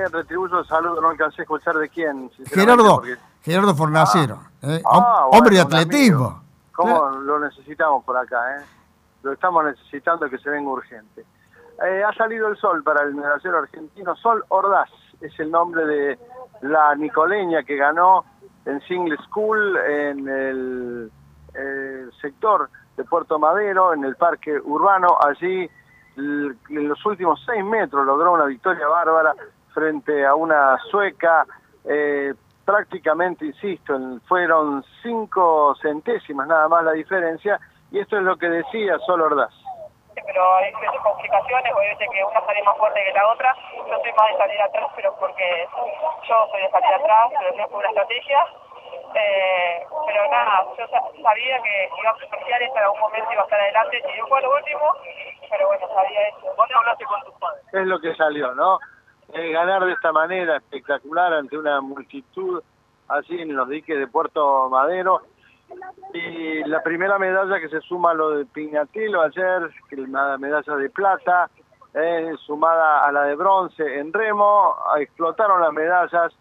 retribuyo el saludo, no alcancé a escuchar de quién. Gerardo Fornacero, bueno, hombre de atletismo. ¿Cómo lo necesitamos por acá? Lo estamos necesitando, que se venga urgente. Ha salido el sol para el medallero argentino. Sol Ordaz es el nombre de la nicoleña que ganó en Single School en el sector de Puerto Madero, en el parque urbano. Allí en los últimos 6 metros logró una victoria bárbara frente a una sueca. Prácticamente, insisto, fueron 5 centésimas nada más la diferencia, y esto es lo que decía Sol Ordaz. Pero hay veces complicaciones, o hay veces que una sale más fuerte que la otra. Yo soy más de salir atrás, pero porque yo soy de salir atrás, pero no es por una estrategia. Pero nada, yo sabía que iba a privilegiar esta en algún momento, iba a estar adelante, si yo fue lo último, pero bueno, sabía eso. Vos te hablaste con tus padres. Es lo que salió, ¿no? Ganar de esta manera espectacular ante una multitud así en los diques de Puerto Madero. Y la primera medalla que se suma a lo de Pignatello ayer, una medalla de plata, sumada a la de bronce en remo. Explotaron las medallas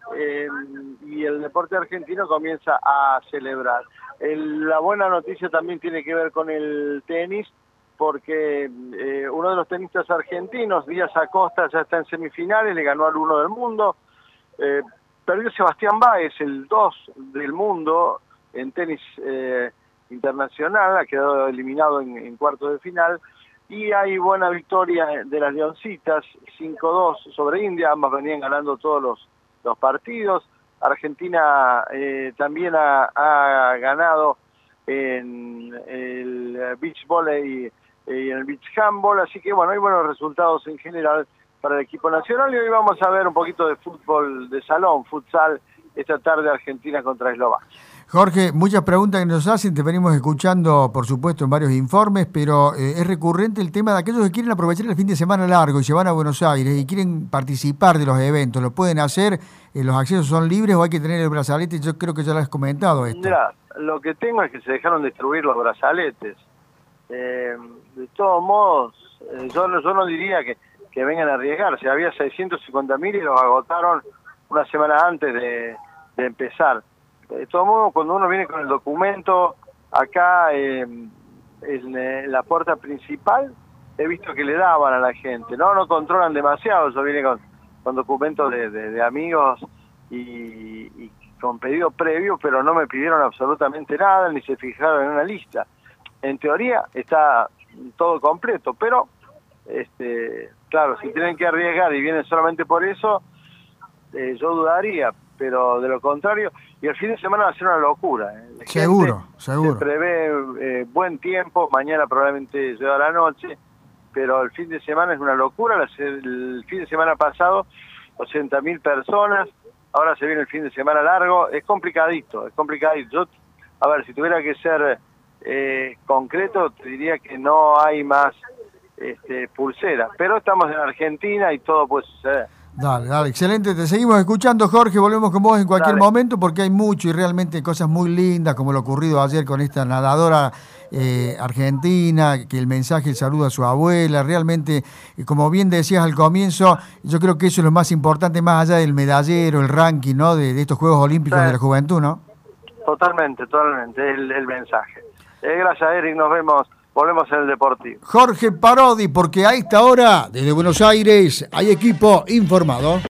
y el deporte argentino comienza a celebrar. La buena noticia también tiene que ver con el tenis, porque uno de los tenistas argentinos, Díaz Acosta, ya está en semifinales, le ganó al 1 del mundo. Perdió Sebastián Báez, el 2 del mundo en tenis internacional, ha quedado eliminado en cuartos de final. Y hay buena victoria de las Leoncitas, 5-2 sobre India, ambas venían ganando todos los partidos. Argentina también ha ganado en el beach volley y en el beach handball, así que bueno, hay buenos resultados en general para el equipo nacional. Y hoy vamos a ver un poquito de fútbol de salón, futsal, esta tarde Argentina contra Eslovaquia. Jorge, muchas preguntas que nos hacen, te venimos escuchando, por supuesto, en varios informes, pero es recurrente el tema de aquellos que quieren aprovechar el fin de semana largo y se van a Buenos Aires y quieren participar de los eventos. ¿Lo pueden hacer? ¿Los accesos son libres o hay que tener el brazalete? Yo creo que ya lo has comentado esto. Mira, lo que tengo es que se dejaron destruir los brazaletes. De todos modos, yo no diría que vengan a arriesgarse. Había 650.000 y los agotaron una semana antes de empezar. De todos modos, cuando uno viene con el documento acá en la puerta principal, he visto que le daban a la gente, no controlan demasiado. Yo vine con documentos de amigos y con pedido previo, pero no me pidieron absolutamente nada, ni se fijaron en una lista. En teoría está todo completo, pero claro, si tienen que arriesgar y vienen solamente por eso, yo dudaría, pero de lo contrario, y el fin de semana va a ser una locura. Seguro. Se prevé buen tiempo, mañana probablemente llueva la noche, pero el fin de semana es una locura. El fin de semana pasado, 80.000 personas, ahora se viene el fin de semana largo, es complicadito. Yo, a ver, si tuviera que ser concreto, te diría que no hay más pulseras, pero estamos en Argentina y todo puede suceder. Dale, excelente, te seguimos escuchando, Jorge, volvemos con vos en cualquier momento porque hay mucho y realmente cosas muy lindas como lo ocurrido ayer con esta nadadora argentina, que el mensaje, el saludo a su abuela, realmente, como bien decías al comienzo, yo creo que eso es lo más importante, más allá del medallero, el ranking, ¿no? de estos Juegos Olímpicos de la Juventud, ¿no? Totalmente, el mensaje. Gracias, Eric, volvemos en el Deportivo. Jorge Parodi, porque a esta hora, desde Buenos Aires, hay equipo informado.